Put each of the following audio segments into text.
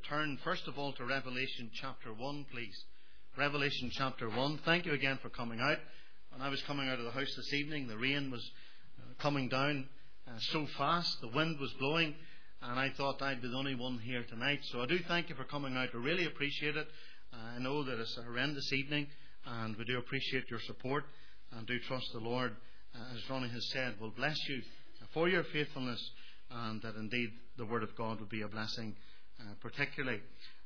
turn first of all to Revelation chapter 1, please. Revelation chapter 1. Thank you again for coming out. When I was coming out of the house this evening, the rain was coming down so fast, the wind was blowing, and I thought I'd be the only one here tonight. So I do thank you for coming out. I really appreciate it. I know that it's a horrendous evening, and we do appreciate your support, and do trust the Lord, as Ronnie has said, will bless you for your faithfulness, and that indeed the Word of God will be a blessing particularly.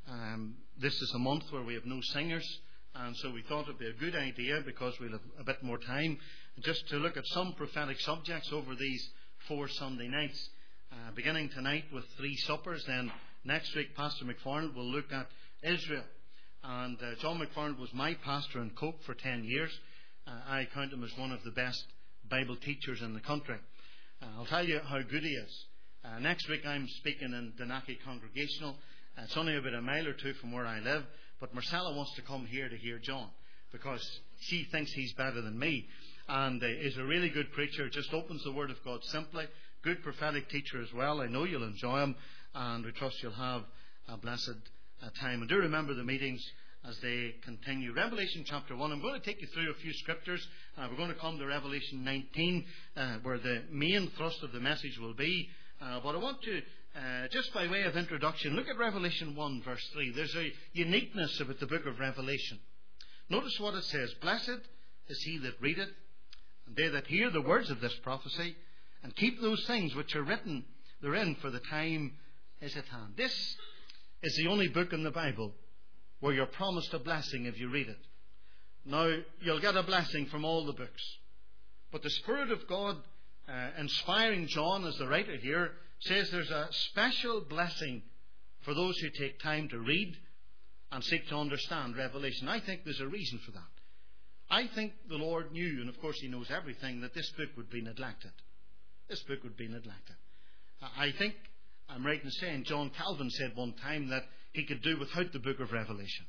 This is a month where we have no singers, and so we thought it would be a good idea, because we'll have a bit more time, just to look at some prophetic subjects over these 4 Sunday nights, beginning tonight with 3 suppers. Then next week Pastor McFarland will look at Israel, and John McFarland was my pastor in Coke for 10 years. I count him as one of the best Bible teachers in the country. I'll tell you how good he is. Next week I'm speaking in Danaki Congregational. It's only about a mile or two from where I live, but Marcella wants to come here to hear John, because she thinks he's better than me, and is a really good preacher, just opens the Word of God simply, good prophetic teacher as well. I know you'll enjoy him, and we trust you'll have a blessed time. And do remember the meetings as they continue. Revelation chapter 1, I'm going to take you through a few scriptures. We're going to come to Revelation 19, where the main thrust of the message will be. But I want to, just by way of introduction, look at Revelation 1 verse 3. There's a uniqueness about the book of Revelation. Notice what it says. Blessed is he that readeth, and they that hear the words of this prophecy, and keep those things which are written therein, for the time is at hand. This is the only book in the Bible where you're promised a blessing if you read it. Now, you'll get a blessing from all the books, but the Spirit of God, inspiring John as the writer here, says there's a special blessing for those who take time to read and seek to understand Revelation. I think there's a reason for that. I think the Lord knew, and of course He knows everything, that this book would be neglected. This book would be neglected. I think I'm right in saying John Calvin said one time that he could do without the book of Revelation.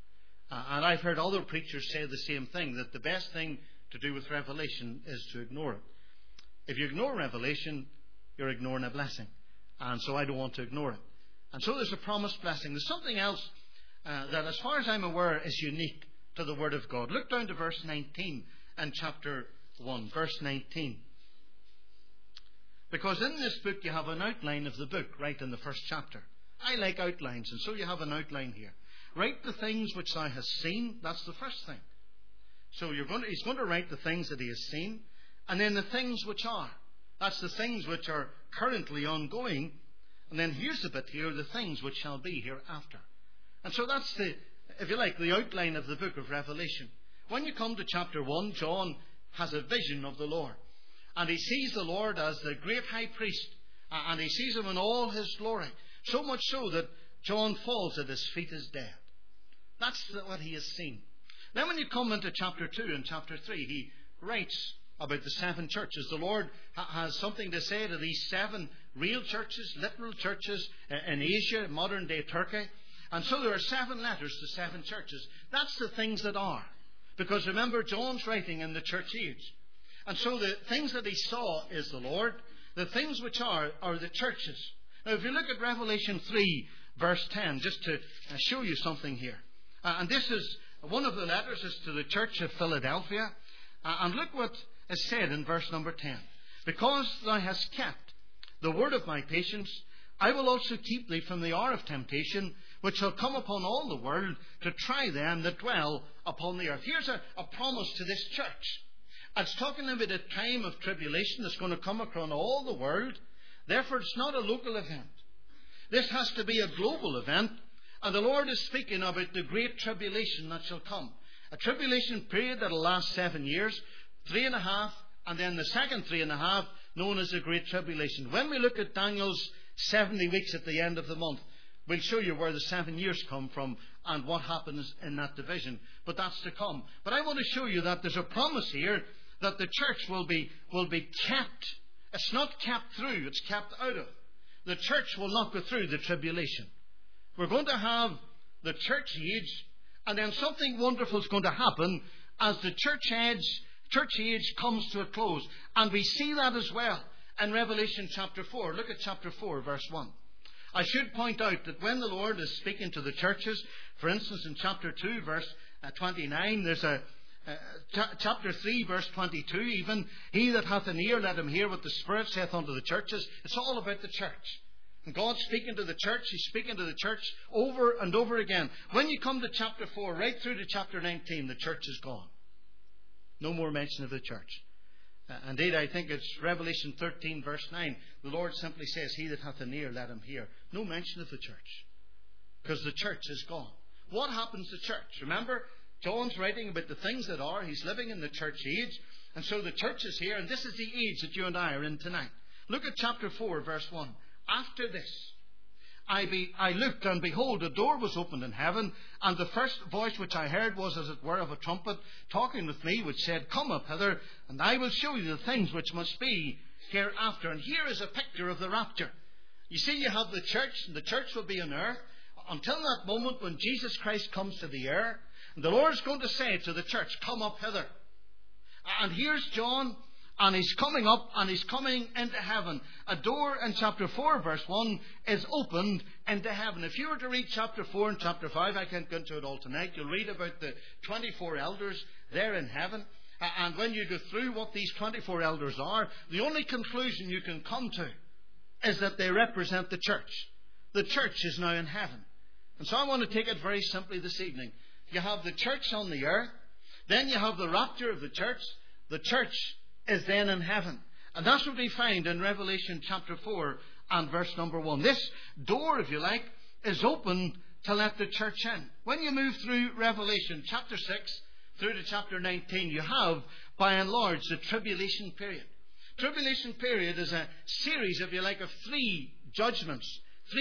And I've heard other preachers say the same thing, that the best thing to do with Revelation is to ignore it. If you ignore Revelation, you're ignoring a blessing. And so I don't want to ignore it. And so there's a promised blessing. There's something else that, as far as I'm aware, is unique to the Word of God. Look down to verse 19 in chapter 1. Verse 19. Because in this book you have an outline of the book right in the first chapter. I like outlines, and so you have an outline here. Write the things which thou hast seen. That's the first thing. So he's going to write the things that he has seen. And then the things which are. That's the things which are currently ongoing. And then here's the bit here, the things which shall be hereafter. And so that's the, if you like, the outline of the book of Revelation. When you come to chapter 1, John has a vision of the Lord. And he sees the Lord as the great high priest. And he sees him in all his glory. So much so that John falls at his feet as dead. That's what he has seen. Then when you come into chapter 2 and chapter 3, he writes about the 7 churches. The Lord has something to say to these 7 real churches, literal churches in Asia, modern day Turkey. And so there are 7 letters to 7 churches. That's the things that are. Because remember, John's writing in the church age. And so the things that he saw is the Lord. The things which are the churches. Now if you look at Revelation 3 verse 10, just to show you something here. And this is, one of the letters is to the church of Philadelphia. And look what is said in verse number 10. Because thou hast kept the word of my patience, I will also keep thee from the hour of temptation, which shall come upon all the world, to try them that dwell upon the earth. Here's a promise to this church. It's talking about a time of tribulation that's going to come upon all the world. Therefore, it's not a local event. This has to be a global event. And the Lord is speaking about the great tribulation that shall come. A tribulation period that will last 7 years, 3.5, and then the second 3.5, known as the Great Tribulation. When we look at Daniel's 70 weeks at the end of the month, we'll show you where the 7 years come from and what happens in that division. But that's to come. But I want to show you that there's a promise here that the church will be kept. It's not kept through, it's kept out of. The church will not go through the tribulation. We're going to have the church age, and then something wonderful is going to happen as the church age comes to a close. And we see that as well in Revelation chapter 4. Look at chapter 4, verse 1. I should point out that when the Lord is speaking to the churches, for instance in chapter 2 verse 29, there's chapter 3 verse 22 even, he that hath an ear let him hear what the Spirit saith unto the churches. It's all about the church. And God's speaking to the church. He's speaking to the church over and over again. When you come to chapter 4 right through to chapter 19, the church is gone. No more mention of the church. Indeed, I think it's Revelation 13 verse 9. The Lord simply says, he that hath an ear let him hear. No mention of the church, because the church is gone. What happens to church? Remember, John's writing about the things that are. He's living in the church age. And so the church is here, and this is the age that you and I are in tonight. Look at chapter 4 verse 1. After this, I looked, and behold, a door was opened in heaven, and the first voice which I heard was as it were of a trumpet, talking with me, which said, Come up hither, and I will show you the things which must be hereafter. And here is a picture of the rapture. You see, you have the church, and the church will be on earth until that moment when Jesus Christ comes to the earth. And the Lord is going to say to the church, Come up hither. And here's John, and he's coming up, and he's coming into heaven. A door in chapter 4 verse 1 is opened into heaven. If you were to read chapter 4 and chapter 5, I can't go into it all tonight, you'll read about the 24 elders there in heaven. And when you go through what these 24 elders are, the only conclusion you can come to is that they represent the church. The church is now in heaven. And so I want to take it very simply this evening. You have the church on the earth, then you have the rapture of the church. The church is then in heaven. And that's what we find in Revelation chapter 4 and verse number 1. This door, if you like, is opened to let the church in. When you move through Revelation chapter 6 through to chapter 19, you have, by and large, the tribulation period. Tribulation period is a series, if you like, of three judgments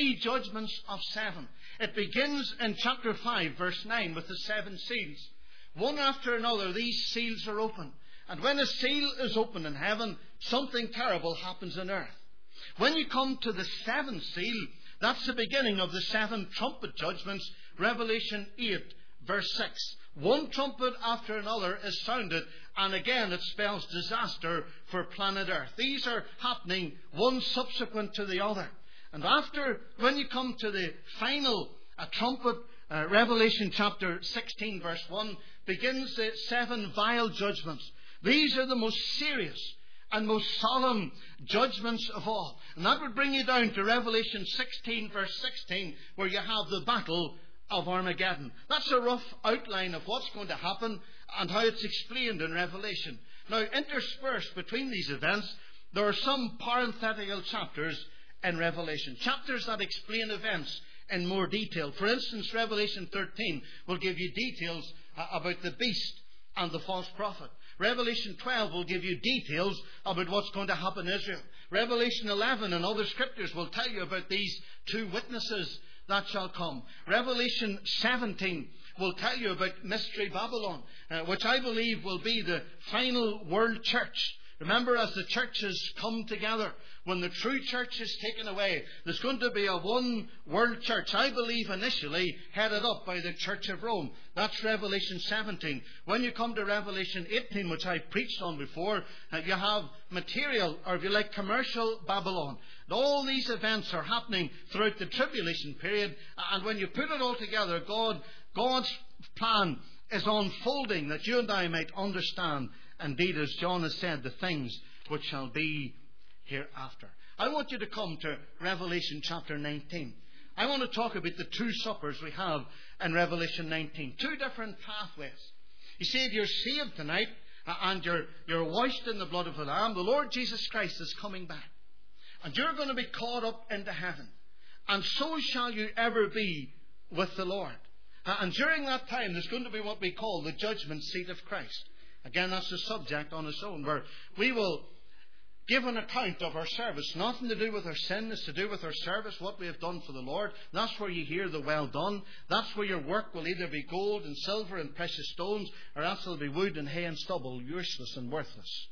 of 7. It begins in chapter 5 verse 9 with the 7 seals. One after another, these seals are opened. And when a seal is opened in heaven, something terrible happens on earth. When you come to the 7th seal, that's the beginning of the 7 trumpet judgments. Revelation 8 verse 6. One trumpet after another is sounded, and again it spells disaster for planet Earth. These are happening one subsequent to the other. And when you come to the final trumpet, Revelation chapter 16 verse 1 begins the 7 vial judgments. These are the most serious and most solemn judgments of all. And that would bring you down to Revelation 16 verse 16, where you have the battle of Armageddon. That's a rough outline of what's going to happen and how it's explained in Revelation. Now, interspersed between these events, there are some parenthetical chapters in Revelation. Chapters that explain events in more detail. For instance, Revelation 13 will give you details about the beast and the false prophet. Revelation 12 will give you details about what's going to happen in Israel. Revelation 11 and other scriptures will tell you about these 2 witnesses that shall come. Revelation 17 will tell you about Mystery Babylon, which I believe will be the final world church. Remember, as the churches come together, when the true church is taken away, there's going to be a one world church, I believe initially headed up by the Church of Rome. That's Revelation 17. When you come to Revelation 18, which I preached on before, you have material, or if you like, commercial Babylon. And all these events are happening throughout the tribulation period, and when you put it all together, God's plan is unfolding that you and I might understand, indeed, as John has said, the things which shall be hereafter. I want you to come to Revelation chapter 19. I want to talk about the 2 suppers we have in Revelation 19. 2 different pathways. You see, if you're saved tonight and you're washed in the blood of the Lamb, the Lord Jesus Christ is coming back. And you're going to be caught up into heaven. And so shall you ever be with the Lord. And during that time, there's going to be what we call the judgment seat of Christ. Again, that's a subject on its own, where we will give an account of our service. Nothing to do with our sin, it's to do with our service, what we have done for the Lord. That's where you hear the well done. That's where your work will either be gold and silver and precious stones, or else it'll be wood and hay and stubble, useless and worthless.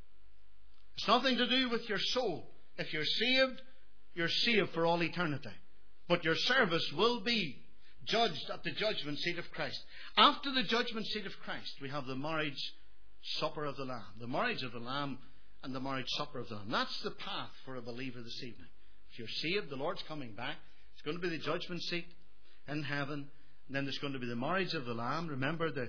It's nothing to do with your soul. If you're saved for all eternity. But your service will be judged at the judgment seat of Christ. After the judgment seat of Christ, we have the marriage supper of the Lamb. The marriage of the Lamb and the marriage supper of the Lamb. That's the path for a believer this evening. If you're saved, the Lord's coming back. going to be the judgment seat in heaven. And then there's going to be the marriage of the Lamb. Remember, the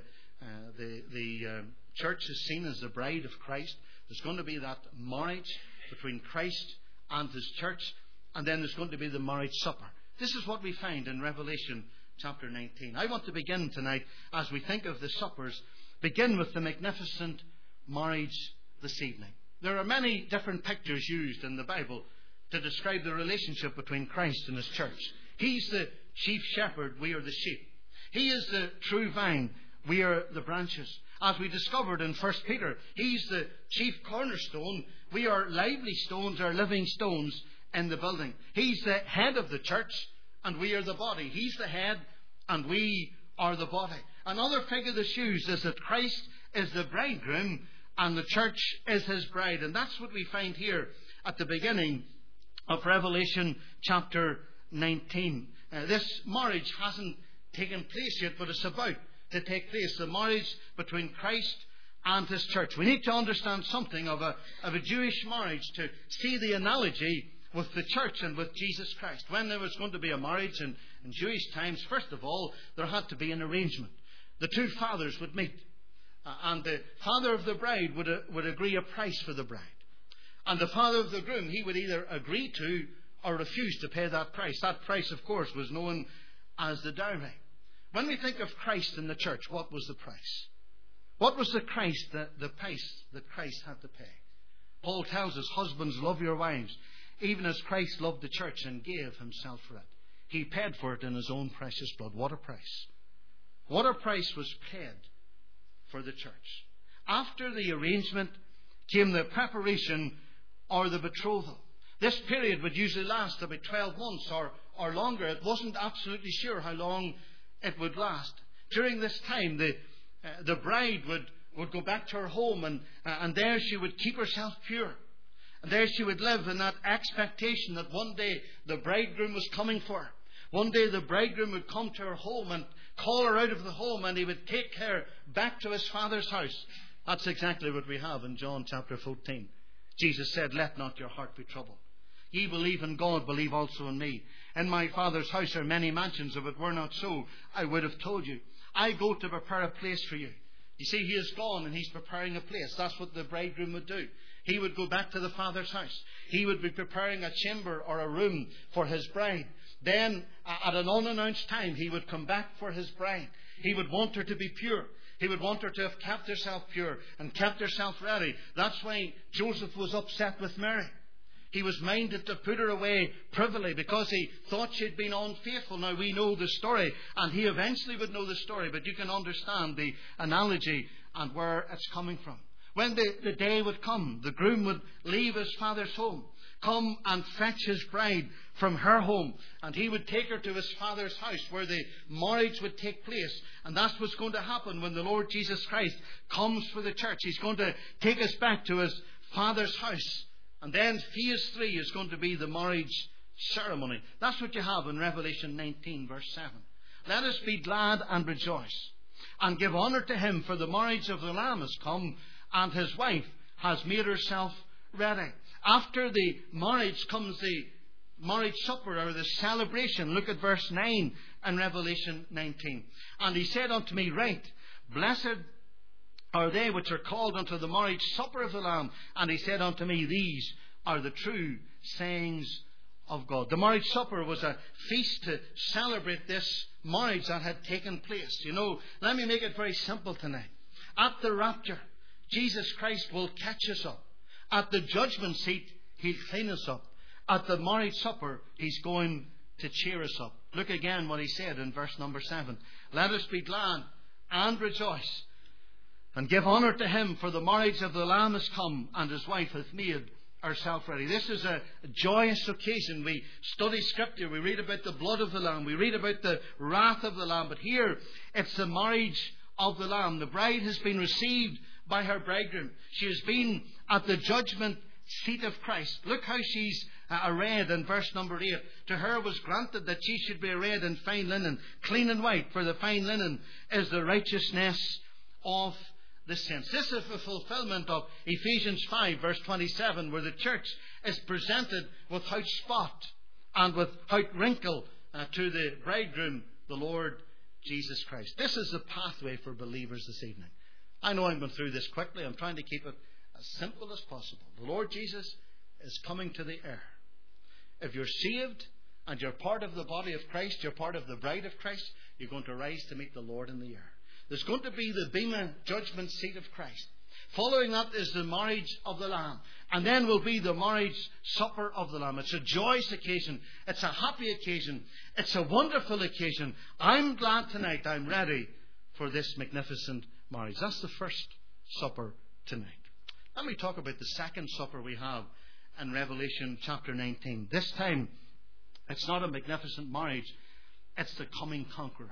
church is seen as the bride of Christ. There's going to be that marriage between Christ and His church. And then there's going to be the marriage supper. This is what we find in Revelation chapter 19. I want to begin tonight, as we think of the suppers, begin with the magnificent marriage this evening. There are many different pictures used in the Bible to describe the relationship between Christ and His church. He's the chief shepherd, we are the sheep. He is the true vine, we are the branches. As we discovered in 1 Peter, He's the chief cornerstone, we are lively stones, or living stones in the building. He's the head of the church, and we are the body. He's the head, and we are the body. Another figure that's used is that Christ is the bridegroom, and the church is His bride. And that's what we find here at the beginning of Revelation chapter 19. This marriage hasn't taken place yet, but it's about to take place. The marriage between Christ and His church. We need to understand something of a Jewish marriage to see the analogy with the church and with Jesus Christ. When there was going to be a marriage in Jewish times, first of all, there had to be an arrangement. The two fathers would meet, and the father of the bride would agree a price for the bride. And the father of the groom, he would either agree to or refuse to pay that price. That price, of course, was known as the dowry. When we think of Christ in the church, what was the price? What was the price that Christ had to pay? Paul tells us, husbands, love your wives, even as Christ loved the church and gave Himself for it. He paid for it in His own precious blood. What a price. What a price was paid for the church. After the arrangement came the preparation or the betrothal. This period would usually last about 12 months or longer. It wasn't absolutely sure how long it would last. During this time, the bride would go back to her home, and there she would keep herself pure. And there she would live in that expectation that one day the bridegroom was coming for her. One day the bridegroom would come to her home and call her out of the home, and he would take her back to his Father's house. That's exactly what we have in John chapter 14. Jesus said, "Let not your heart be troubled. Ye believe in God, believe also in me. In my Father's house are many mansions. If it were not so, I would have told you. I go to prepare a place for you." You see, He is gone and He's preparing a place. That's what the bridegroom would do. He would go back to the Father's house. He would be preparing a chamber or a room for His bride. Then, at an unannounced time, He would come back for His bride. He would want her to be pure. He would want her to have kept herself pure and kept herself ready. That's why Joseph was upset with Mary. He was minded to put her away privily because he thought she'd been unfaithful. Now, we know the story, and he eventually would know the story, but you can understand the analogy and where it's coming from. When the day would come, the groom would leave his father's home, come and fetch his bride from her home, and he would take her to his Father's house where the marriage would take place. And that's what's going to happen when the Lord Jesus Christ comes for the church. He's going to take us back to His Father's house. And then phase 3 is going to be the marriage ceremony. That's what you have in Revelation 19 verse 7. Let us be glad and rejoice and give honour to Him, for the marriage of the Lamb has come, and His wife has made herself ready. After the marriage comes the marriage supper, or the celebration. Look at verse 9 in Revelation 19. And He said unto me, Write, blessed are they which are called unto the marriage supper of the Lamb. And He said unto me, These are the true sayings of God. The marriage supper was a feast to celebrate this marriage that had taken place. You know, let me make it very simple tonight. At the rapture, Jesus Christ will catch us up. At the judgment seat, He'll clean us up. At the marriage supper, He's going to cheer us up. Look again what He said in verse number 7. Let us be glad and rejoice and give honour to Him, for the marriage of the Lamb is come, and His wife hath made herself ready. This is a joyous occasion. We study Scripture. We read about the blood of the Lamb. We read about the wrath of the Lamb. But here, it's the marriage of the Lamb. The bride has been received by her bridegroom. She has been at the judgment seat of Christ. Look how she's arrayed in verse number 8. To her was granted that she should be arrayed in fine linen, clean and white, for the fine linen is the righteousness of the saints. This is the fulfillment of Ephesians 5 verse 27, where the church is presented without spot and without wrinkle to the bridegroom, the Lord Jesus Christ. This is the pathway for believers this evening. I know I'm going through this quickly. I'm trying to keep it as simple as possible. The Lord Jesus is coming to the air. If you're saved and you're part of the body of Christ, you're part of the bride of Christ, you're going to rise to meet the Lord in the air. There's going to be the bema judgment seat of Christ. Following that is the marriage of the Lamb. And then will be the marriage supper of the Lamb. It's a joyous occasion. It's a happy occasion. It's a wonderful occasion. I'm glad tonight I'm ready for this magnificent marriage. That's the first supper tonight. Let me talk about the second supper we have in Revelation chapter 19. This time, it's not a magnificent marriage. It's the coming conqueror.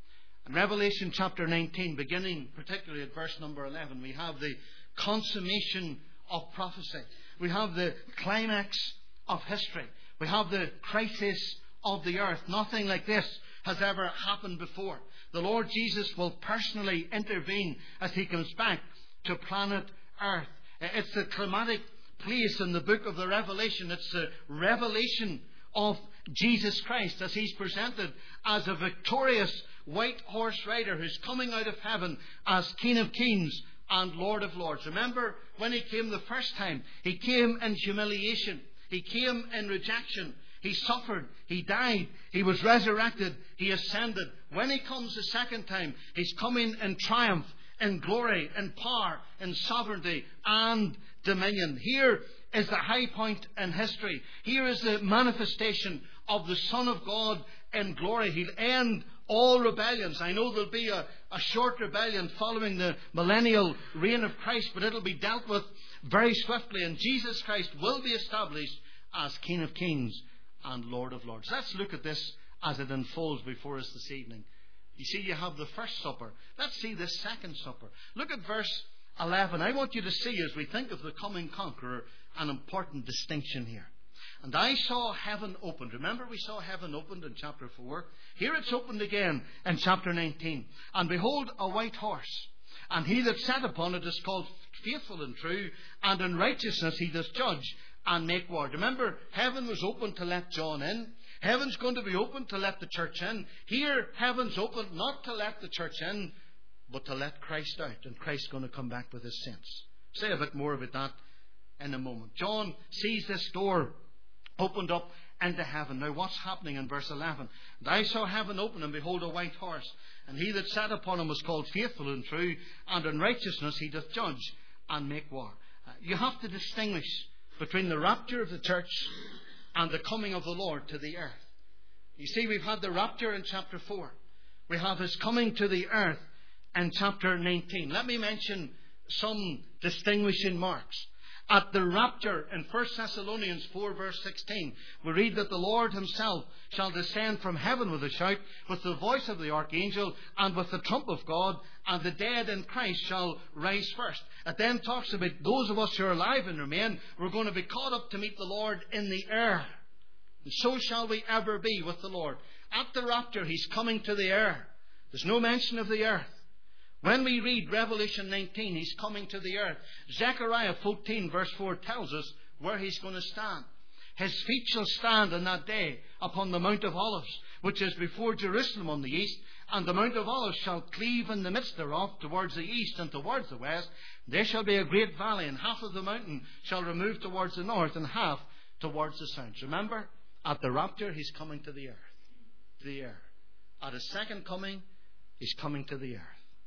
In Revelation chapter 19, beginning particularly at verse number 11, we have the consummation of prophecy. We have the climax of history. We have the crisis of the earth. Nothing like this has ever happened before. The Lord Jesus will personally intervene as He comes back to planet Earth. It's the climatic place in the book of the Revelation. It's the revelation of Jesus Christ as He's presented as a victorious white horse rider who's coming out of heaven as King of Kings and Lord of Lords. Remember when He came the first time, He came in humiliation. He came in rejection. He suffered. He died. He was resurrected. He ascended. When He comes the second time, He's coming in triumph, in glory, in power, in sovereignty and dominion. Here is the high point in history. Here is the manifestation of the Son of God in glory. He'll end all rebellions. I know there'll be a short rebellion following the millennial reign of Christ, but it'll be dealt with very swiftly, and Jesus Christ will be established as King of Kings and Lord of Lords. Let's look at this as it unfolds before us this evening. You see, you have the first supper. Let's see this second supper. Look at verse 11. I want you to see, as we think of the coming conqueror, an important distinction here. And I saw heaven opened. Remember, we saw heaven opened in chapter 4. Here it's opened again in chapter 19. And behold, a white horse. And he that sat upon it is called Faithful and True. And in righteousness he does judge and make war. Remember, heaven was open to let John in. Heaven's going to be open to let the church in. Here, heaven's open not to let the church in, but to let Christ out. And Christ's going to come back with His saints. Say a bit more about that in a moment. John sees this door opened up into heaven. Now what's happening in verse 11? And I saw heaven open, and behold, a white horse. And he that sat upon him was called Faithful and True, and in righteousness he doth judge and make war. You have to distinguish between the rapture of the church and the coming of the Lord to the earth. You see, we've had the rapture in chapter 4. We have His coming to the earth in chapter 19. Let me mention some distinguishing marks. At the rapture in 1 Thessalonians 4 verse 16, we read that the Lord Himself shall descend from heaven with a shout, with the voice of the archangel, and with the trump of God, and the dead in Christ shall rise first. It then talks about those of us who are alive and remain, we're going to be caught up to meet the Lord in the air. And so shall we ever be with the Lord. At the rapture, He's coming to the air. There's no mention of the earth. When we read Revelation 19, He's coming to the earth. Zechariah 14 verse 4 tells us where He's going to stand. His feet shall stand on that day upon the Mount of Olives, which is before Jerusalem on the east, and the Mount of Olives shall cleave in the midst thereof towards the east and towards the west. There shall be a great valley, and half of the mountain shall remove towards the north, and half towards the south. Remember, at the rapture, He's coming to the earth, to the air. At His second coming, He's coming to the earth.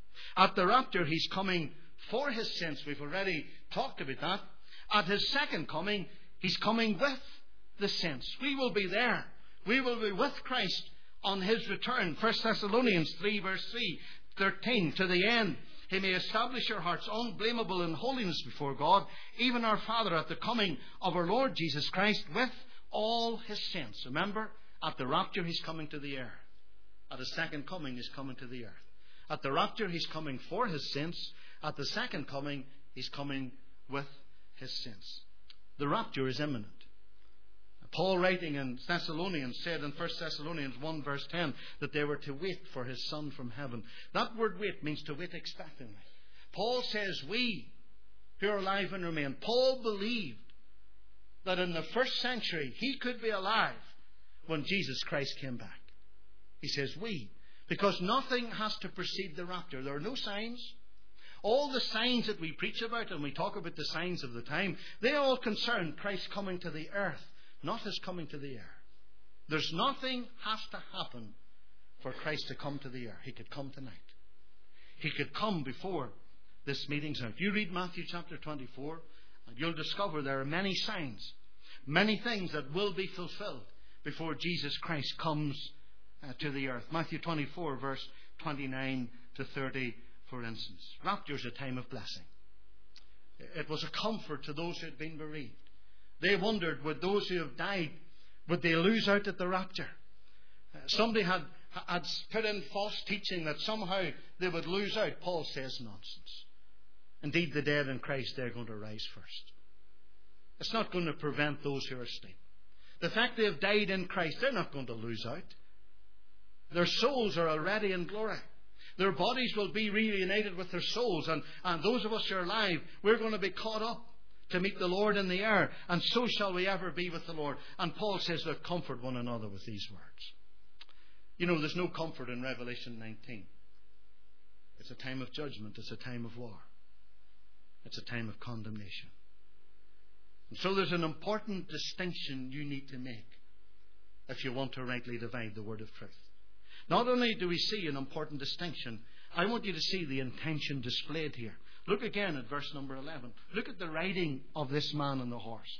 At the rapture, He's coming for His saints. We've already talked about that. At His second coming, He's coming with the saints. We will be there. We will be with Christ on His return. 1 Thessalonians 3 verse 13. To the end, He may establish your hearts unblameable in holiness before God, even our Father, at the coming of our Lord Jesus Christ with all His saints. Remember, at the rapture, He's coming to the air. At His second coming, He's coming to the earth. At the rapture, He's coming for His saints. At the second coming, He's coming with His saints. The rapture is imminent. Paul, writing in Thessalonians, said in 1 Thessalonians 1 verse 10 that they were to wait for His Son from heaven. That word wait means to wait expectantly. Paul says we who are alive and remain. Paul believed that in the first century he could be alive when Jesus Christ came back. He says we. Because nothing has to precede the rapture. There are no signs. All the signs that we preach about, and we talk about the signs of the time, they all concern Christ coming to the earth, not His coming to the air. There's nothing has to happen for Christ to come to the earth. He could come tonight. He could come before this meeting's out. You read Matthew chapter 24, and you'll discover there are many signs, many things that will be fulfilled before Jesus Christ comes to the earth. Matthew 24, verse 29 to 30, for instance. Rapture is a time of blessing. It was a comfort to those who had been bereaved. They wondered, would those who have died, would they lose out at the rapture? Somebody had put in false teaching that somehow they would lose out. Paul says nonsense. Indeed, the dead in Christ, they're going to rise first. It's not going to prevent those who are asleep. The fact they have died in Christ, they're not going to lose out. Their souls are already in glory. Their bodies will be reunited with their souls. And those of us who are alive, we're going to be caught up to meet the Lord in the air. And so shall we ever be with the Lord. And Paul says, look, comfort one another with these words. You know, there's no comfort in Revelation 19. It's a time of judgment. It's a time of war. It's a time of condemnation. And so there's an important distinction you need to make if you want to rightly divide the word of truth. Not only do we see an important distinction, I want you to see the intention displayed here. Look again at verse number 11. Look at the riding of this man on the horse.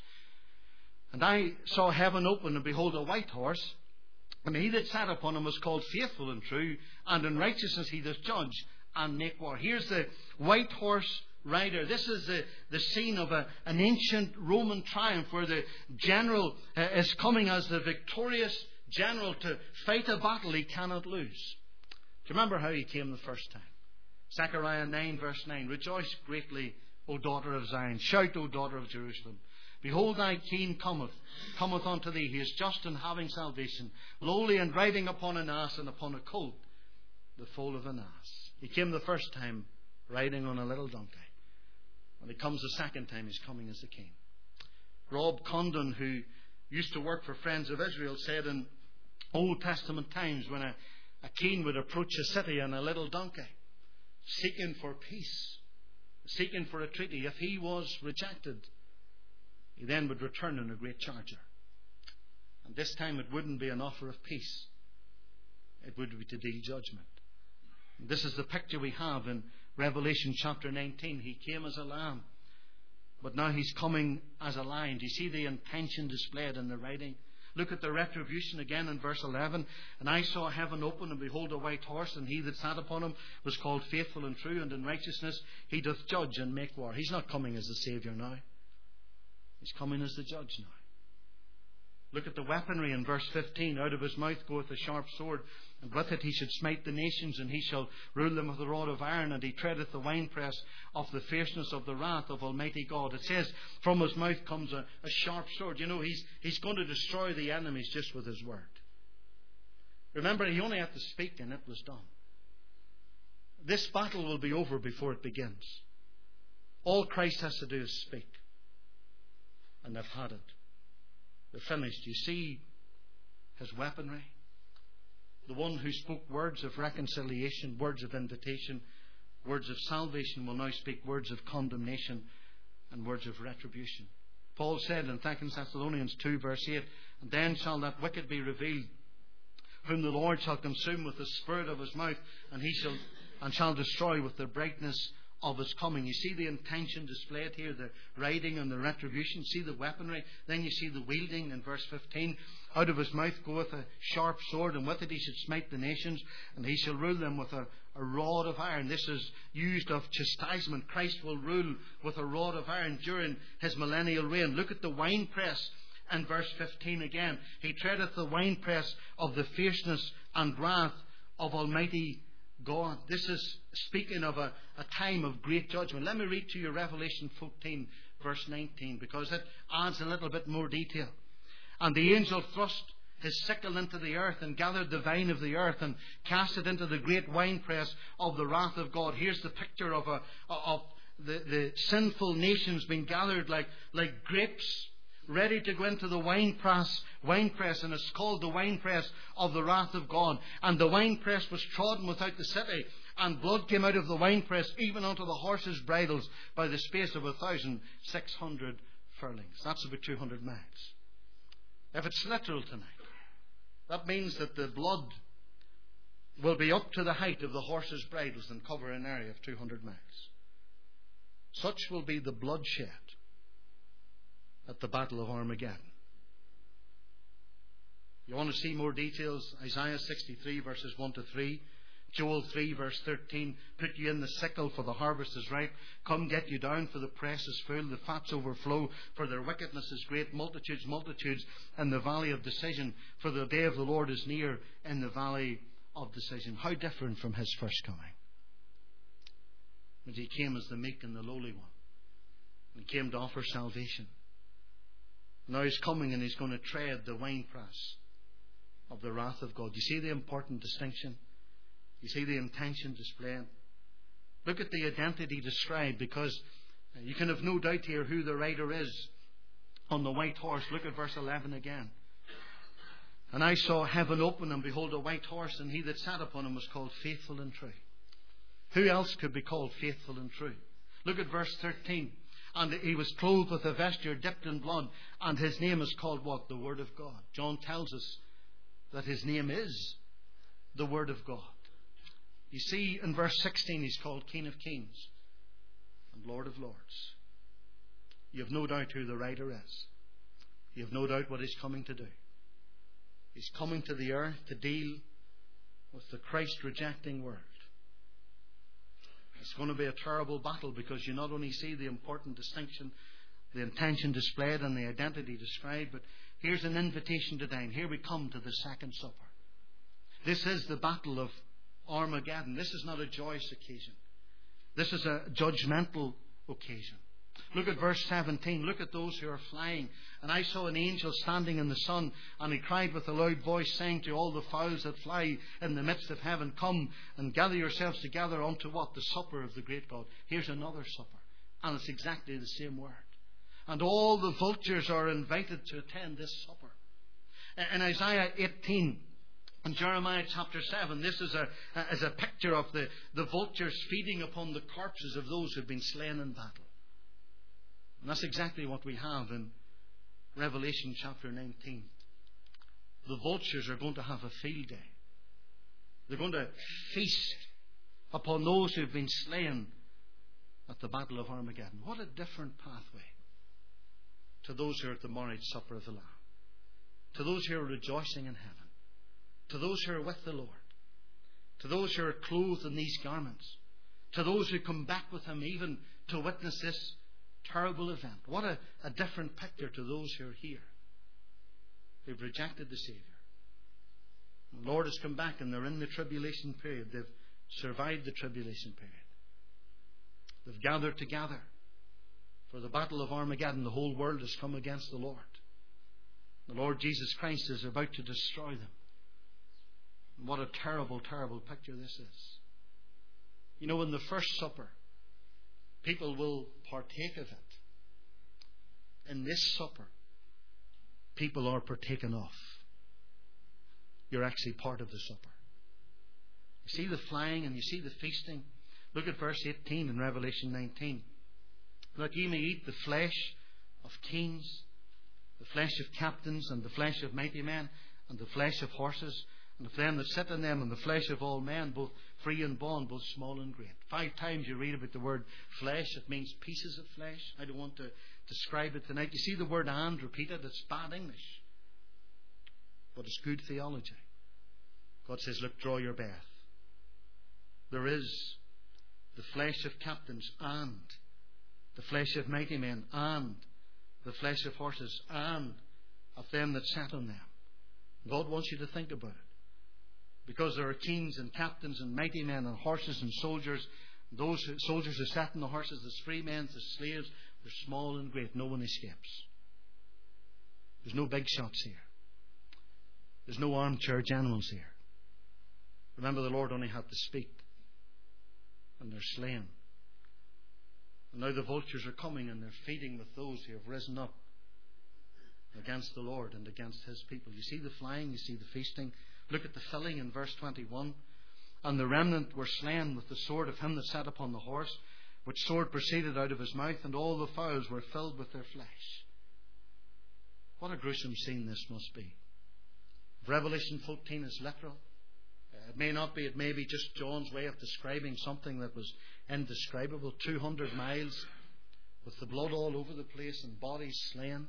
And I saw heaven open, and behold, a white horse. And he that sat upon him was called Faithful and True, and in righteousness he doth judge and make war. Here's the white horse rider. This is the scene of an ancient Roman triumph where the general is coming as the victorious general to fight a battle he cannot lose. Do you remember how he came the first time? Zechariah 9 verse 9. Rejoice greatly, O daughter of Zion. Shout, O daughter of Jerusalem. Behold, thy king cometh unto thee. He is just and having salvation, lowly and riding upon an ass, and upon a colt, the foal of an ass. He came the first time riding on a little donkey. When he comes the second time, he's coming as the king. Rob Condon, who used to work for Friends of Israel, said in Old Testament times, when a king would approach a city on a little donkey, seeking for peace, seeking for a treaty, if he was rejected, he then would return in a great charger. And this time it wouldn't be an offer of peace. It would be to deal judgment. And this is the picture we have in Revelation chapter 19. He came as a lamb, but now he's coming as a lion. Do you see the intention displayed in the writing? Look at the retribution again in verse 11. And I saw heaven open, and behold, a white horse, and he that sat upon him was called Faithful and True, and in righteousness he doth judge and make war. He's not coming as the Saviour now. He's coming as the judge now. Look at the weaponry in verse 15. Out of his mouth goeth a sharp sword, and with it he should smite the nations, and he shall rule them with a rod of iron, and he treadeth the winepress of the fierceness of the wrath of Almighty God. It says, from his mouth comes a sharp sword. You know, he's going to destroy the enemies just with his word. Remember, he only had to speak, and it was done. This battle will be over before it begins. All Christ has to do is speak. And they've had it. They're finished. You see his weaponry. The one who spoke words of reconciliation, words of invitation, words of salvation will now speak words of condemnation and words of retribution. Paul said in 2 Thessalonians 2 verse 8, and then shall that wicked be revealed, whom the Lord shall consume with the spirit of his mouth, and shall destroy with the brightness of his coming. You see the intention displayed here, the riding and the retribution. See the weaponry. Then you see the wielding in verse 15. Out of his mouth goeth a sharp sword, and with it he should smite the nations, and he shall rule them with a rod of iron. This is used of chastisement. Christ will rule with a rod of iron during his millennial reign. Look at the winepress in verse 15 again. He treadeth the winepress of the fierceness and wrath of Almighty God. This is speaking of a time of great judgment. Let me read to you Revelation 14 verse 19, because it adds a little bit more detail. And the angel thrust his sickle into the earth, and gathered the vine of the earth, and cast it into the great winepress of the wrath of God. Here's the picture of the sinful nations being gathered like grapes ready to go into the winepress, and it's called the winepress of the wrath of God. And the winepress was trodden without the city, and blood came out of the winepress even unto the horses' bridles by the space of 1,600 furlongs. That's about 200 miles. If it's literal tonight, that means that the blood will be up to the height of the horses' bridles and cover an area of 200 miles. Such will be the bloodshed at the Battle of Armageddon. You want to see more details? Isaiah 63 verses 1 to 3. Joel 3 verse 13. Put you in the sickle, for the harvest is ripe. Come, get you down, for the press is full. The fats overflow, for their wickedness is great. Multitudes, multitudes in the valley of decision. For the day of the Lord is near in the valley of decision. How different from his first coming. When he came as the meek and the lowly one. He came to offer salvation. Now he's coming and he's going to tread the winepress of the wrath of God. You see the important distinction? You see the intention displayed? Look at the identity described, because you can have no doubt here who the rider is on the white horse. Look at verse 11 again. And I saw heaven open, and behold a white horse, and he that sat upon him was called Faithful and True. Who else could be called faithful and true? Look at verse 13. And he was clothed with a vesture dipped in blood, and his name is called what? The Word of God. John tells us that his name is the Word of God. You see, in verse 16, he's called King of Kings and Lord of Lords. You have no doubt who the rider is. You have no doubt what he's coming to do. He's coming to the earth to deal with the Christ-rejecting world. It's going to be a terrible battle, because you not only see the important distinction, the intention displayed and the identity described, but here's an invitation to dine. Here we come to the second supper. This is the battle of Armageddon. This is not a joyous occasion. This is a judgmental occasion. Look at verse 17. Look at those who are flying. And I saw an angel standing in the sun, and he cried with a loud voice, saying to all the fowls that fly in the midst of heaven, come and gather yourselves together unto what? The supper of the great God. Here's another supper. And it's exactly the same word. And all the vultures are invited to attend this supper. In Isaiah 18 and Jeremiah chapter 7, this is a picture of the vultures feeding upon the corpses of those who have been slain in battle. And that's exactly what we have in Revelation chapter 19. The vultures are going to have a field day. They're going to feast upon those who have been slain at the Battle of Armageddon. What a different pathway to those who are at the marriage supper of the Lamb, to those who are rejoicing in heaven, to those who are with the Lord, to those who are clothed in these garments, to those who come back with him even to witness this terrible event. What a different picture to those who are here, who've rejected the Saviour. The Lord has come back, and they're in the tribulation period. They've survived the tribulation period. They've gathered together for the Battle of Armageddon. The whole world has come against the Lord. The Lord Jesus Christ is about to destroy them. And what a terrible, terrible picture this is. You know, in the first supper, people will partake of it. In this supper, people are partaken of. You're actually part of the supper. You see the flying and you see the feasting. Look at verse 18 in Revelation 19. That ye may eat the flesh of kings, the flesh of captains, and the flesh of mighty men, and the flesh of horses, and of them that sit in them, and the flesh of all men, both free and bond, both small and great. 5 times you read about the word flesh. It means pieces of flesh. I don't want to describe it tonight. You see the word "and" repeated. It's bad English, but it's good theology. God says, look, draw your breath. There is the flesh of captains, and the flesh of mighty men, and the flesh of horses, and of them that sat on them. God wants you to think about it. Because there are kings and captains and mighty men and horses and soldiers. Those soldiers who sat on the horses, the free men, the slaves, they're small and great. No one escapes. There's no big shots here. There's no armchair generals here. Remember, the Lord only had to speak, and they're slain. And now the vultures are coming, and they're feeding with those who have risen up against the Lord and against his people. You see the flying, you see the feasting. Look at the filling in verse 21. And the remnant were slain with the sword of him that sat upon the horse, which sword proceeded out of his mouth, and all the fowls were filled with their flesh. What a gruesome scene this must be. Revelation 14 is literal. It may not be, it may be just John's way of describing something that was indescribable. 200 miles with the blood all over the place and bodies slain.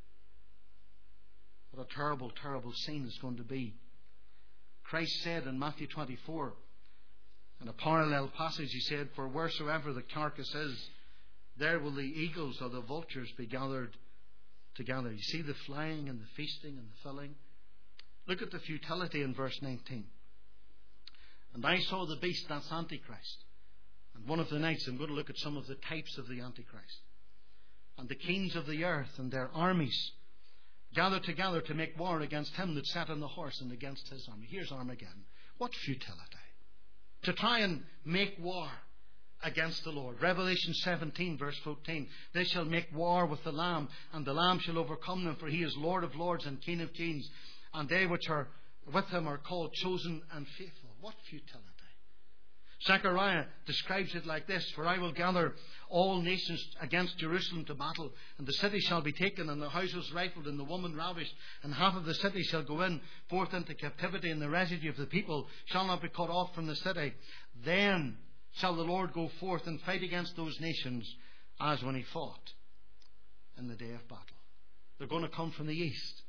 What a terrible, terrible scene it's going to be. Christ said in Matthew 24, in a parallel passage, he said, "For wheresoever the carcass is, there will the eagles or the vultures be gathered together." You see the flying and the feasting and the filling. Look at the futility in verse 19. "And I saw the beast," that's Antichrist. And one of the nights I'm going to look at some of the types of the Antichrist. "And the kings of the earth and their armies gathered together to make war against him that sat on the horse and against his army." Here's Armageddon. What futility. To try and make war against the Lord. Revelation 17 verse 14. "They shall make war with the Lamb, and the Lamb shall overcome them, for he is Lord of lords and King of kings. And they which are with him are called chosen and faithful." What futility. Zechariah describes it like this: "For I will gather all nations against Jerusalem to battle, and the city shall be taken, and the houses rifled, and the woman ravished, and half of the city shall go in forth into captivity, and the residue of the people shall not be cut off from the city. Then shall the Lord go forth and fight against those nations as when he fought in the day of battle." They're going to come from the east.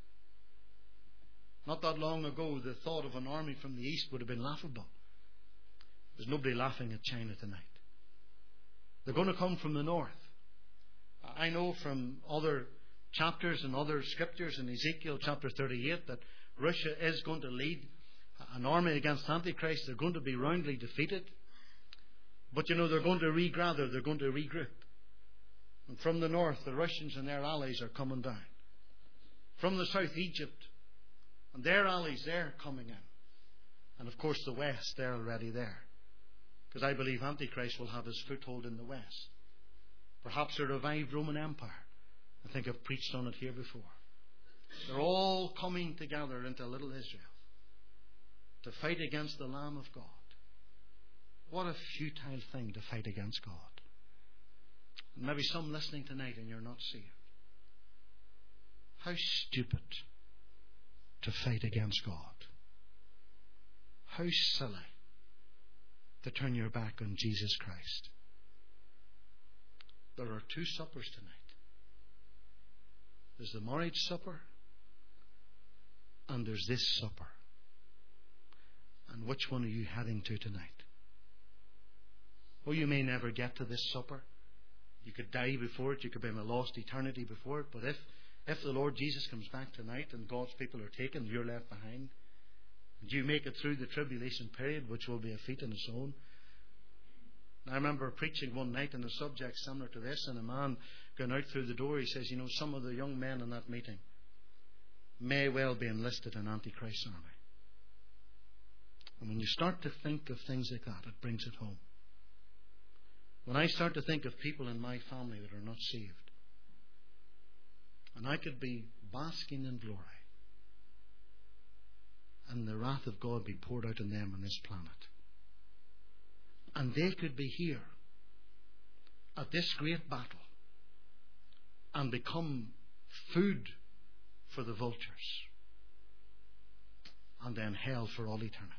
Not that long ago, the thought of an army from the east would have been laughable. There's nobody laughing at China tonight. They're going to come from the north. I know from other chapters and other scriptures in Ezekiel chapter 38 that Russia is going to lead an army against Antichrist. They're going to be roundly defeated. But they're going to regather, they're going to regroup. And from the north, the Russians and their allies are coming down. From the south, Egypt and their allies, they're coming in. And of course the west, they're already there. Because I believe Antichrist will have his foothold in the west. Perhaps a revived Roman Empire. I think I've preached on it here before. They're all coming together into little Israel to fight against the Lamb of God. What a futile thing to fight against God. And maybe some listening tonight and you're not saved. How stupid to fight against God. How silly to turn your back on Jesus Christ. There are two suppers tonight. There's the marriage supper and there's this supper. And which one are you heading to tonight? Oh, you may never get to this supper. You could die before it. You could be in a lost eternity before it. But if the Lord Jesus comes back tonight and God's people are taken, you're left behind, and you make it through the tribulation period, which will be a feat in its own. I remember preaching one night on a subject similar to this, and a man going out through the door, he says, some of the young men in that meeting may well be enlisted in Antichrist's army. And when you start to think of things like that, it brings it home. When I start to think of people in my family that are not saved, and I could be basking in glory, and the wrath of God be poured out on them on this planet, and they could be here at this great battle and become food for the vultures, and then hell for all eternity.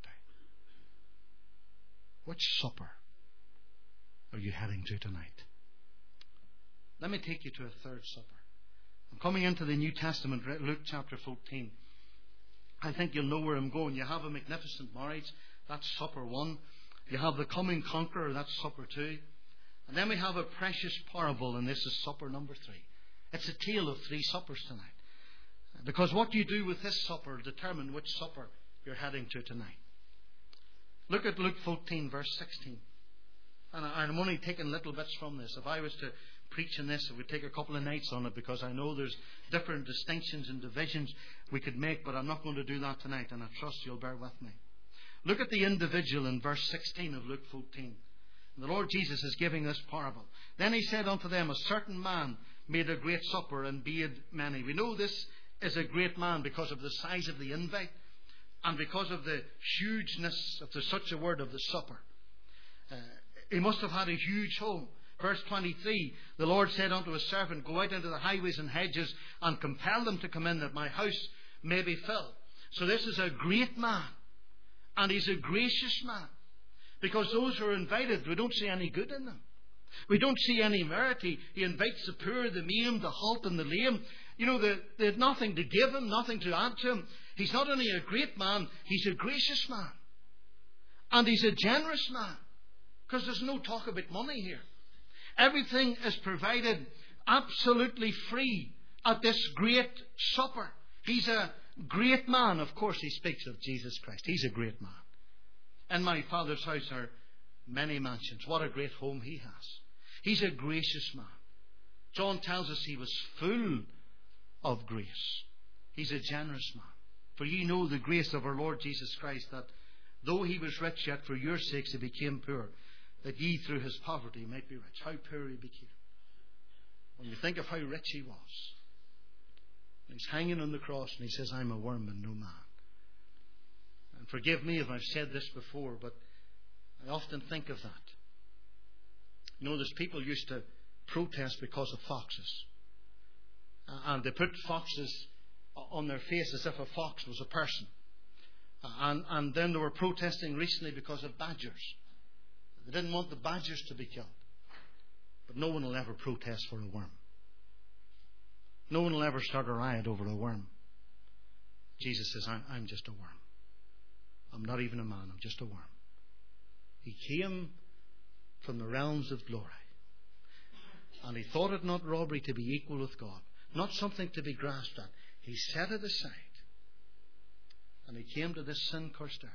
Which supper are you heading to tonight? Let me take you to a third supper. I'm coming into the New Testament, Luke chapter 14. I think you'll know where I'm going. You have a magnificent marriage. That's supper 1. You have the coming conqueror. That's supper 2. And then we have a precious parable, and this is supper number 3. It's a tale of 3 suppers tonight. Because what you do with this supper will determine which supper you're heading to tonight. Look at Luke 14 verse 16. And I'm only taking little bits from this. If I was to preach on this, it would take a couple of nights on it, because I know there's different distinctions and divisions we could make, but I'm not going to do that tonight, and I trust you'll bear with me. Look at the individual in verse 16 of Luke 14. And the Lord Jesus is giving this parable. Then he said unto them, a certain man made a great supper and bade many. We know this is a great man because of the size of the invite and because of the hugeness, if there's such a word, of the supper. He must have had a huge home. Verse 23, the Lord said unto his servant, Go out into the highways and hedges and compel them to come in, that my house may be filled. So this is a great man. And he's a gracious man. Because those who are invited, we don't see any good in them. We don't see any merit. He invites the poor, the maimed, the halt and the lame. You know, they had nothing to give him, nothing to add to him. He's not only a great man, he's a gracious man. And he's a generous man. Because there's no talk about money here. Everything is provided absolutely free at this great supper. He's a great man. Of course, he speaks of Jesus Christ. He's a great man. In my Father's house are many mansions. What a great home he has. He's a gracious man. John tells us he was full of grace. He's a generous man. For ye know the grace of our Lord Jesus Christ, that though he was rich, yet for your sakes he became poor, that ye through his poverty might be rich. How poor he became. When you think of how rich he was. He's hanging on the cross and he says, I'm a worm and no man. And forgive me if I've said this before, but I often think of that. You know, there's people used to protest because of foxes. And they put foxes on their face as if a fox was a person. And then they were protesting recently because of badgers. They didn't want the badgers to be killed. But no one will ever protest for a worm. No one will ever start a riot over a worm. Jesus says, I'm just a worm. I'm not even a man, I'm just a worm. He came from the realms of glory. And he thought it not robbery to be equal with God. Not something to be grasped at. He set it aside. And he came to this sin-cursed earth.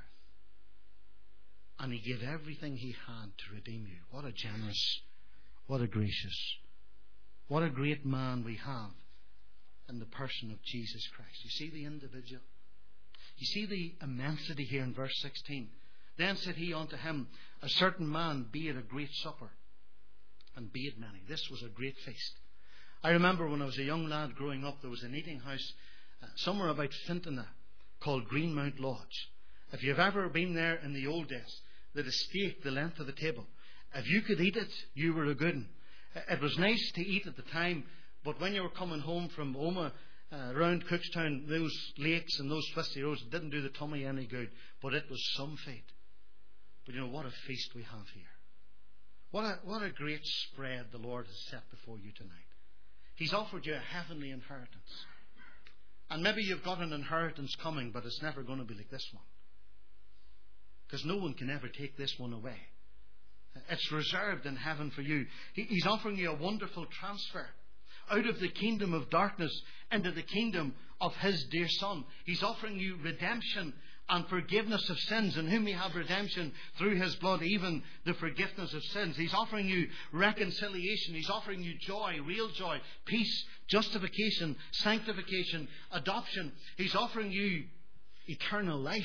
And he gave everything he had to redeem you. What a generous, what a gracious, what a great man we have in the person of Jesus Christ. You see the individual? You see the immensity here in verse 16. Then said he unto him, A certain man bade a great supper, and bade many. This was a great feast. I remember when I was a young lad growing up, there was an eating house somewhere about Fintona called Greenmount Lodge. If you've ever been there in the old days, they had a steak the length of the table. If you could eat it, you were a good one. It was nice to eat at the time, but when you were coming home from Omagh, around Cookstown, those lakes and those twisty roads, it didn't do the tummy any good, but it was some feed. But you know, what a feast we have here. What a great spread the Lord has set before you tonight. He's offered you a heavenly inheritance. And maybe you've got an inheritance coming, but it's never going to be like this one. Because no one can ever take this one away. It's reserved in heaven for you. He's offering you a wonderful transfer out of the kingdom of darkness into the kingdom of his dear Son. He's offering you redemption and forgiveness of sins, in whom we have redemption through his blood, even the forgiveness of sins. He's offering you reconciliation. He's offering you joy, real joy, peace, justification, sanctification, adoption. He's offering you eternal life.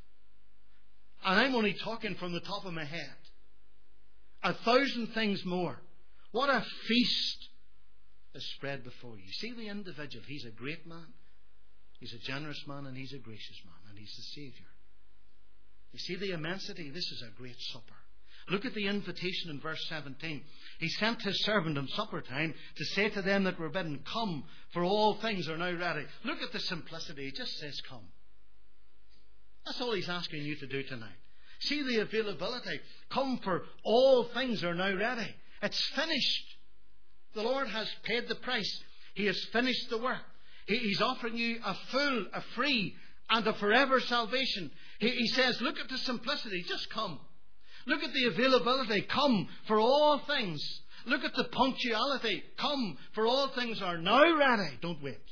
And I'm only talking from the top of my head. 1,000 things more. What a feast is spread before you. See the individual. He's a great man. He's a generous man, and he's a gracious man, and he's the Saviour. You see the immensity? This is a great supper. Look at the invitation in verse 17. He sent his servant in supper time to say to them that were bidden, Come, for all things are now ready. Look at the simplicity. He just says, Come. That's all he's asking you to do tonight. See the availability. Come, for all things are now ready. It's finished. The Lord has paid the price. He has finished the work. He's offering you a full, a free, and a forever salvation. He says, look at the simplicity. Just come. Look at the availability. Come, for all things. Look at the punctuality. Come, for all things are now ready. Don't wait.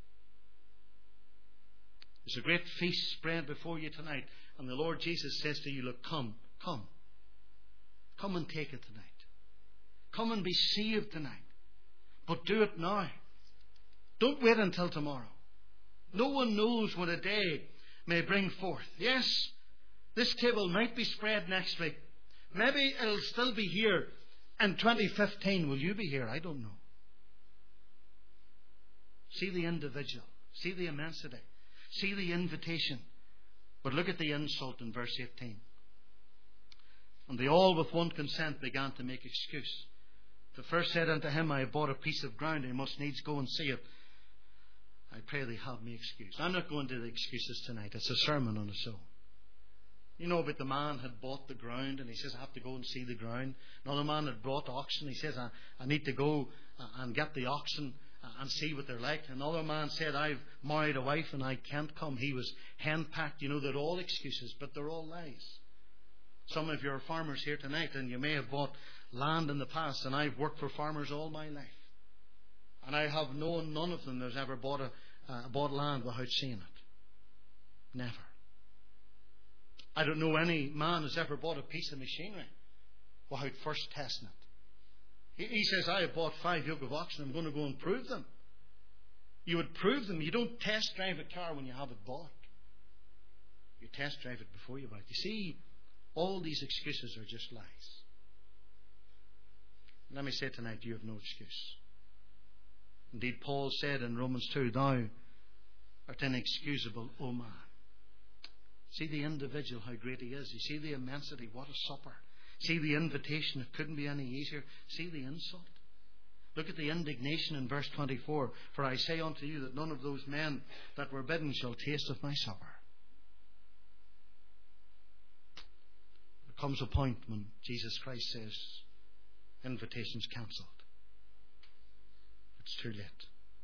There's a great feast spread before you tonight. And the Lord Jesus says to you, look, come, come. Come and take it tonight. Come and be saved tonight. But do it now. Don't wait until tomorrow. No one knows what a day may bring forth. Yes, this table might be spread next week. Maybe it'll still be here in 2015. Will you be here? I don't know. See the individual. See the immensity. See the invitation. But look at the insult in verse 18. And they all with one consent began to make excuse. The first said unto him, I have bought a piece of ground, I must needs go and see it. I pray thee have me excused. I'm not going to the excuses tonight. It's a sermon on its own. You know about the man had bought the ground and he says, I have to go and see the ground. Another man had brought oxen. He says, I need to go and get the oxen and see what they're like. Another man said, I've married a wife and I can't come. He was henpecked. You know, they're all excuses, but they're all lies. Some of you are farmers here tonight and you may have bought land in the past, and I've worked for farmers all my life. And I have known none of them that's ever bought land without seeing it. Never. I don't know any man who's ever bought a piece of machinery without first testing it. He says, I have bought 5 yoke of oxen, I'm going to go and prove them. You would prove them. You don't test drive a car when you have it bought. You test drive it before you buy it. You see, all these excuses are just lies. Let me say tonight, you have no excuse. Indeed, Paul said in Romans 2, Thou art inexcusable, O man. See the individual, how great he is. You see the immensity, what a supper. See the invitation, it couldn't be any easier. See the insult. Look at the indignation in verse 24. For I say unto you that none of those men that were bidden shall taste of my supper. There comes a point when Jesus Christ says, invitation's cancelled. It's too late.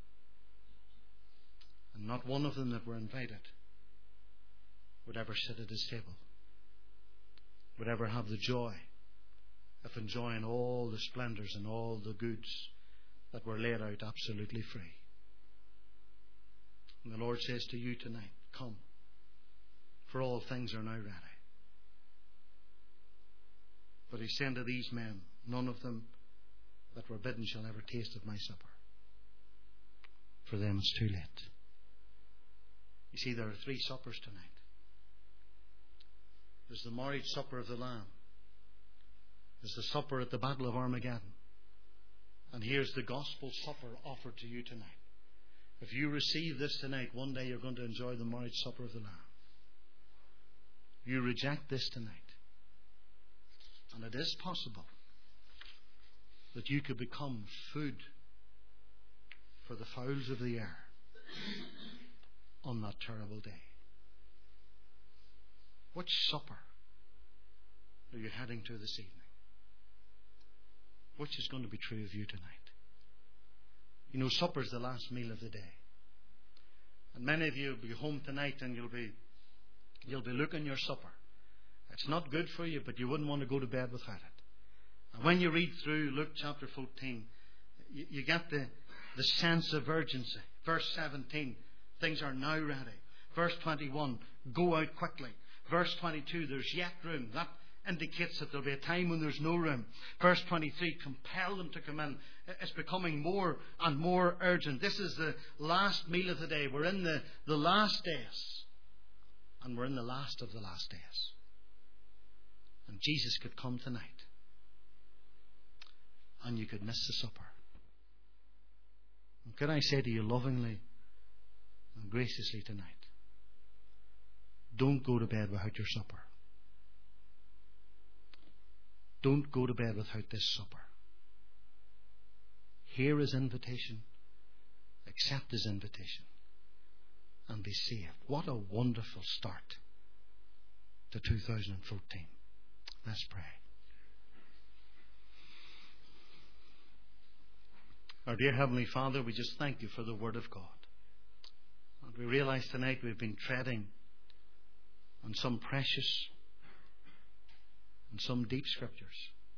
And not one of them that were invited would ever sit at his table, would ever have the joy of enjoying all the splendours and all the goods that were laid out absolutely free. And the Lord says to you tonight, come, for all things are now ready. But He's saying to these men, none of them that were bidden shall ever taste of my supper. For them it's too late. You see, there are 3 suppers tonight. There's the marriage supper of the Lamb. There's the supper at the Battle of Armageddon. And here's the gospel supper offered to you tonight. If you receive this tonight, one day you're going to enjoy the marriage supper of the Lamb. You reject this tonight, and it is possible that you could become food for the fowls of the air on that terrible day. Which supper are you heading to this evening? Which is going to be true of you tonight? You know, supper's the last meal of the day. And many of you will be home tonight and you'll be looking your supper. It's not good for you, but you wouldn't want to go to bed without it. And when you read through Luke chapter 14, you get the sense of urgency. Verse 17, things are now ready. Verse 21, go out quickly. Verse 22, there's yet room. That indicates that there'll be a time when there's no room. Verse 23, compel them to come in. It's becoming more and more urgent. This is the last meal of the day. We're in the last days. And we're in the last of the last days. And Jesus could come tonight. And you could miss the supper. And could I say to you lovingly and graciously tonight, don't go to bed without your supper. Don't go to bed without this supper. Hear His invitation. Accept His invitation. And be saved. What a wonderful start to 2014. Let's pray. Our dear Heavenly Father, we just thank You for the Word of God. And we realize tonight we've been treading on some precious and some deep scriptures.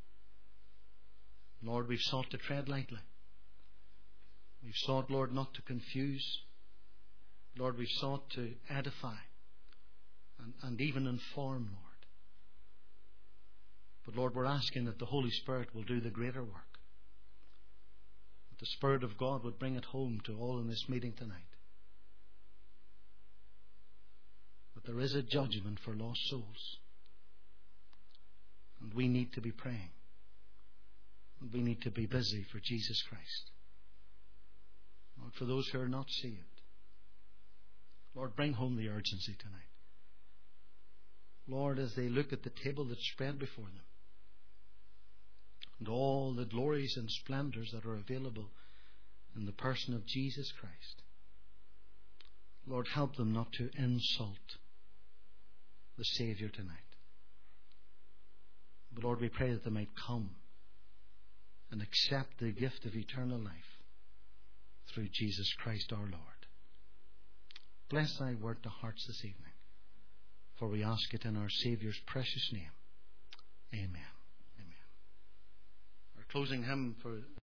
Lord, we've sought to tread lightly. We've sought, Lord, not to confuse. Lord, we've sought to edify and even inform, Lord. But Lord, we're asking that the Holy Spirit will do the greater work. That the Spirit of God would bring it home to all in this meeting tonight. That there is a judgment for lost souls. And we need to be praying. And we need to be busy for Jesus Christ. Lord, for those who are not saved, Lord, bring home the urgency tonight. Lord, as they look at the table that's spread before them and all the glories and splendors that are available in the person of Jesus Christ, Lord, help them not to insult the Saviour tonight. But Lord, we pray that they might come and accept the gift of eternal life through Jesus Christ our Lord. Bless thy word to hearts this evening, for we ask it in our Saviour's precious name. Amen. Amen. Our closing hymn for